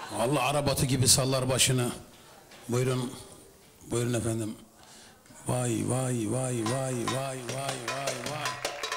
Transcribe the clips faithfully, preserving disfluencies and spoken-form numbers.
Allah arabatı gibi sallar başını. Buyurun. Buyurun efendim. Vay vay vay vay vay vay vay vay.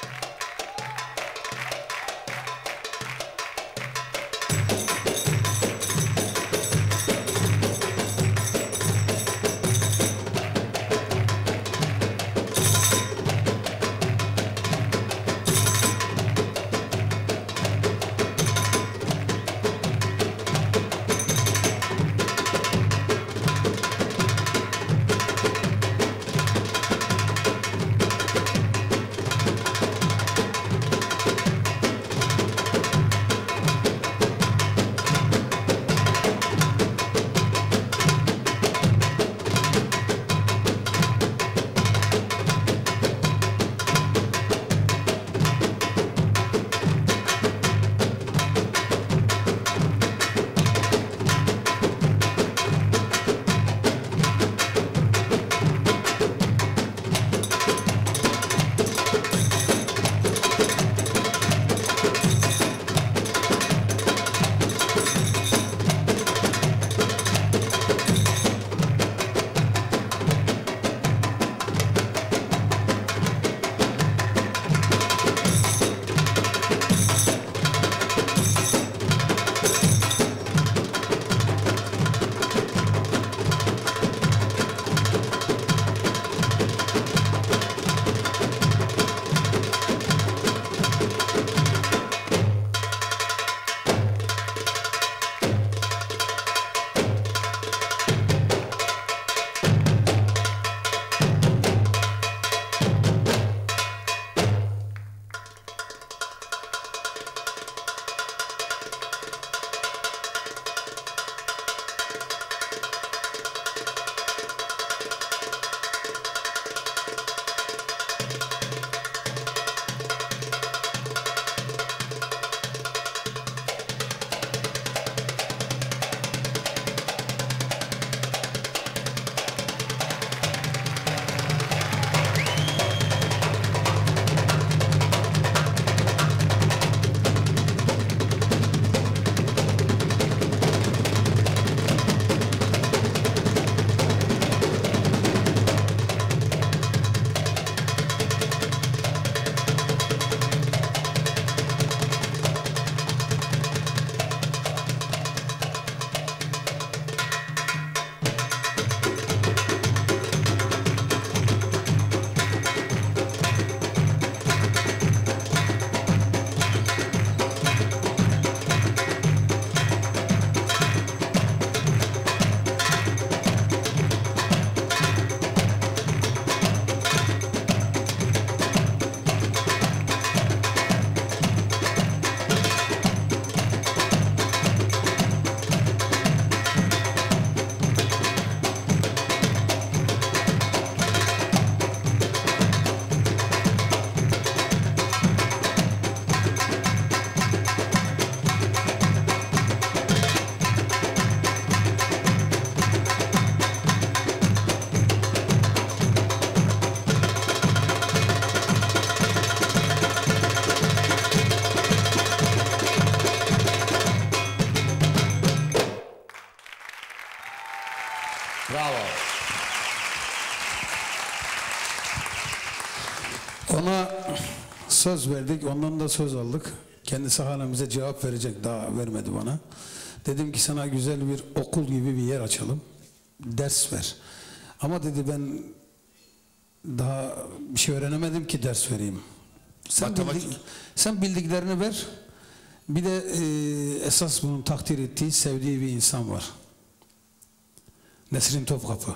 Bravo. Ona söz verdik, ondan da söz aldık. Kendisi hala bize cevap verecek, daha vermedi bana. Dedim ki sana güzel bir okul gibi bir yer açalım, ders ver. Ama dedi ben daha bir şey öğrenemedim ki ders vereyim. Sen, bildik, sen bildiklerini ver. Bir de e, esas bunun takdir ettiği, sevdiği bir insan var. Nesrin Topkapı.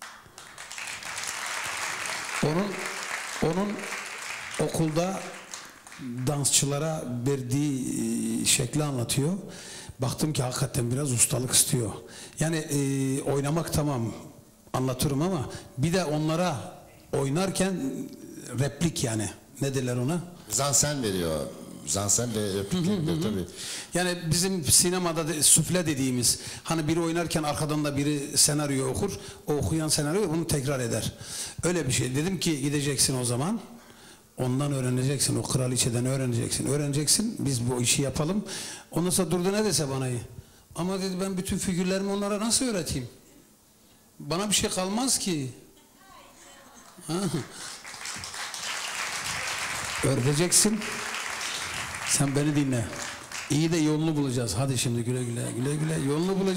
Onun, onun okulda dansçılara verdiği şekli anlatıyor. Baktım ki hakikaten biraz ustalık istiyor. Yani e, oynamak tamam, anlatırım ama bir de onlara oynarken replik, yani ne derler ona? Zansen veriyor. Zansen ve replik veriyor tabii. Yani bizim sinemada de, sufle dediğimiz, hani biri oynarken arkadan da biri senaryo okur, o okuyan senaryo bunu tekrar eder. Öyle bir şey. Dedim ki gideceksin o zaman, ondan öğreneceksin, o kraliçeden öğreneceksin, öğreneceksin, biz bu işi yapalım. Ondan sonra durdu ne dese bana, Ama dedi ben bütün figürlerimi onlara nasıl öğreteyim? Bana bir şey kalmaz ki. Ha? Öğreteceksin. Sen beni dinle. İyi de yolunu bulacağız. Hadi şimdi güle güle güle güle yolunu bulacağız.